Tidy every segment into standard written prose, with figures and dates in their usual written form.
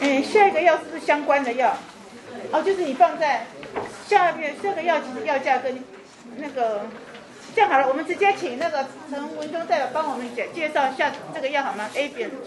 下一个药是不是相关的药？哦，就是你放在下面这个药，其实药价跟那个这样好了，我们直接请那个陈文忠代表帮我们介绍一下这个药好吗 ？A 边。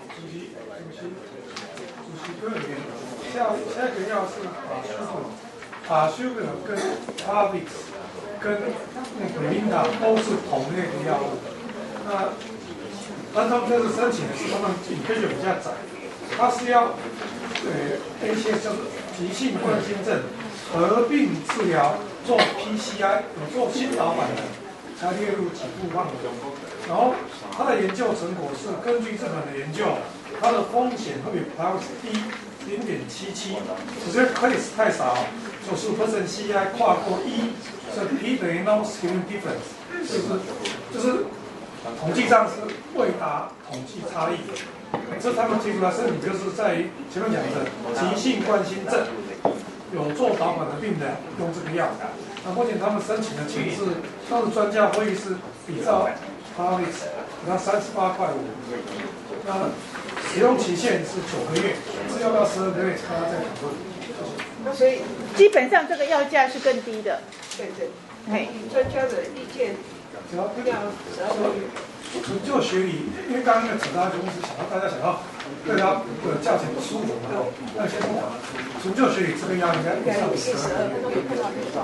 下一个药是把修格跟 Plavix 跟那个Linda 都是同类的药物。那他们这次申请的是他们indication比较窄，它是要一些叫做急性冠心症合并治疗做 PCI 有做心导版的才列入起步范围。然后它的研究成果是根据日本的研究，它的风险会比 Plavix 低0.77，只是 credits 太少，90% CI 跨过1，所以 P 等于 no significant difference，就是统计上是未达统计差异。这他们提出来申请就是在于前面讲的急性冠心症有做导管的病人用这个药。那目前他们申请的情是，当时专家会议是比照 Plavix， 那38.5块。那使用期限是9个月，是要到12个月才再讨论。 所以基本上这个药价是更低的。 对对。专家的意见要12个月。 纯就学理，因为刚刚那个扯大公司大家想要对它的价钱不舒服嘛，那先不管。纯就学理这个药应该上12个月。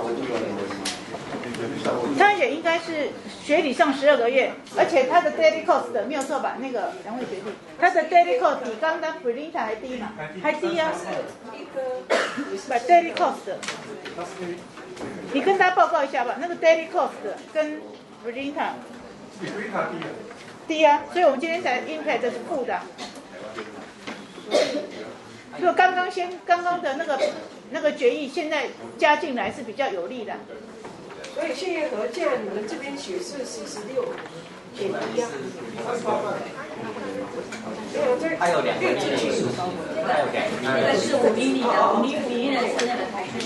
它也应该是学理上12个月，而且它的 daily cost 没有错吧？那个两位学弟，它的 daily cost 比刚刚 Brilinta 还低嘛？还低啊！把 daily cost， 你跟他报告一下吧。那个 daily cost 跟 Brilinta 比 Brilinta 低啊。 低啊，所以我们今天才 impact 是负的。就刚刚的那个决议，现在加进来是比较有利的。 所以现在核价你们这边写是46.1啊。 还有2个例子，还有2个例子。 但是5厘米的，5厘米的是那个台式。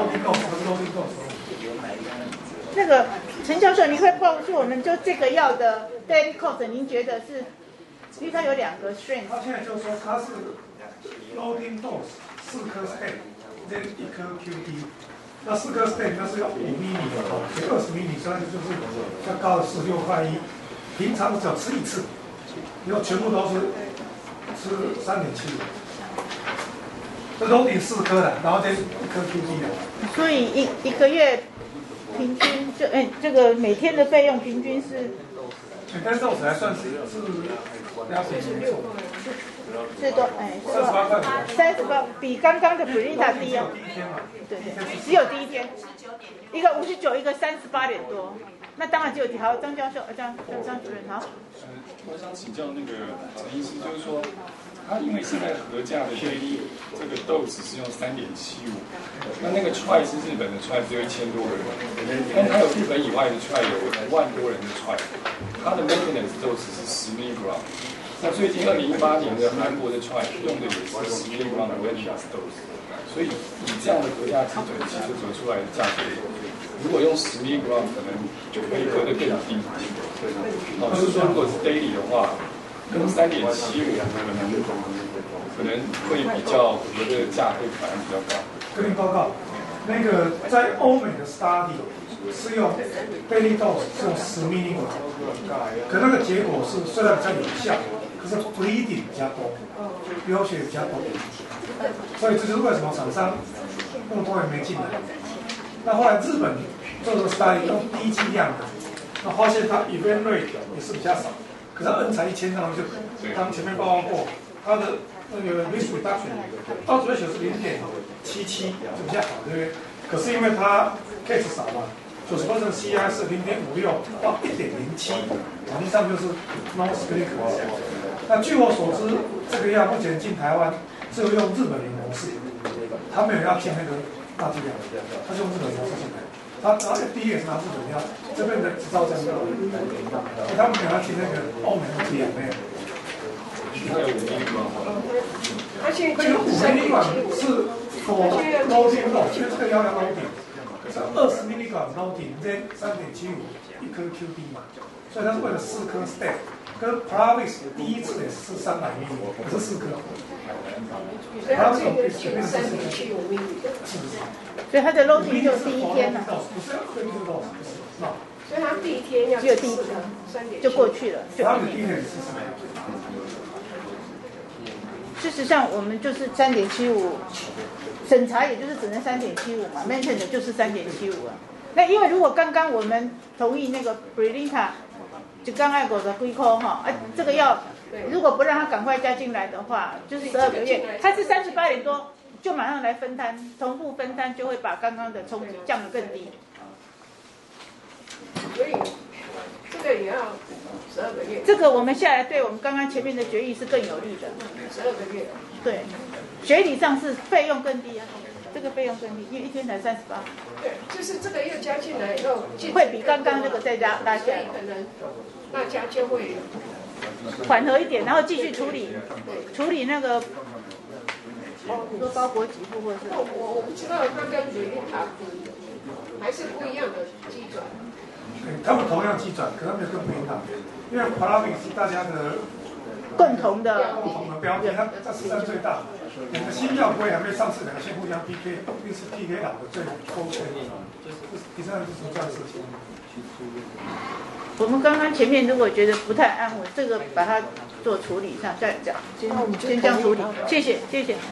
那个陈教授，你会告诉我们，就这个药的 daily cost， 您觉得是？因为它有2个 strength。 他现在就说它是 loading dose 4颗 stent， 这1颗 QD。那4颗 stent 那是要5厘米的，20厘米，所以就是较高的16块1，平常只要吃1次，以后全部都是吃3.7。这 loading 4颗的，然后这1颗 QD 的。 所以一个月平均这个每天的费用平均是。 每天dose还算是2.6。 是多 38块 ，38比刚刚的 Brilinta 低啊。对，只有第一天，一个59，一个38点多。那当然只有好，张教授，张主任好。 我想请教那个陈医师，就是说，他因为现在核价的daily这个 dose 是用3.75，那个 try 是日本的 try 只有1000多人，但他有日本以外的 try 有5万多人的 try， 他的 maintenance dose 是10 mg。那最近2018年的韩国的 try 用的也是10 mg 的 maintenance dose， 所以以这样的核价基准，其实得出来的价格，如果用10 mg 可能就可以合得更低。就是说，如果是 daily 的话，跟3.75可能会比较合的价会反而比较高。 跟您报告，那个在欧美的 study 是用 daily dose 是用10 mg， 可那个结果是虽然比较有效，可是 bleeding 比较多，流血比较多，所以这就是为什么厂商那么多人没进来。那后来日本做这个 study 用低剂量的，那发现它 event rate 也是比较少，可是 N 才1000，他们就刚前面报告过，它的那个 risk reduction odds ratio 是0.77，就比较好，对不对？可是因为它 case 少嘛，90% CI 是0.56到1.07，实际上就是 no clinic。那据我所知，这个药目前进台湾只有用日本人模式，他没有要进那个大剂量，他是用日本模式进来。他然后 FDA 也是拿日本药，这边的执照这样子，所以他们没有要进那个欧美的剂量没有。 而且这个5mg是 for loading dose， 因为这个药要 loading， 是20 mg loading， then 3.75一颗 QD 嘛，所以它是为了4颗 stent， 跟 Plavix 第一次也是300 mg， 可是4颗。 所以它这个减3.75米， 所以它的 loading 就第一天了， 不是对这个道理，是吧？ 所以它第一天要只有第一天 3.75 就过去了，就他一年。 们第一天是什么？ 事实上，我们就是3.75，审查也就是只能3.75嘛 ，mention 的就是3.75啊。那因为如果刚刚我们同意那个 Brilinta 就刚爱狗的龟扣哈，这个要如果不让他赶快加进来的话，就是12个月，它是38点多，就马上来分摊，同步分摊就会把刚刚的冲击降得更低。 所以这个也要12个月。 这个我们下来对我们刚刚前面的决议是更有利的。 12个月。 对，学理上是费用更低啊，这个费用更低，因为一天才38。 对，就是这个又加进来以后， 会比刚刚那个再拉下来， 可能大家就会缓和一点，然后继续处理那个，你说包裹给付或者是我不知道它跟瑞丽塔还是不一样的基转。 他们同样计转，可他们更不一样，因为 Parabic 是大家的共同的标的，它市占最大。两个新药规还没上市，两个先互相 PK， 并是 PK 党的最高权力。第三是什么这样的事情？ 我们刚刚前面如果觉得不太安稳，这个把它做处理上再讲，先这样处理，谢谢。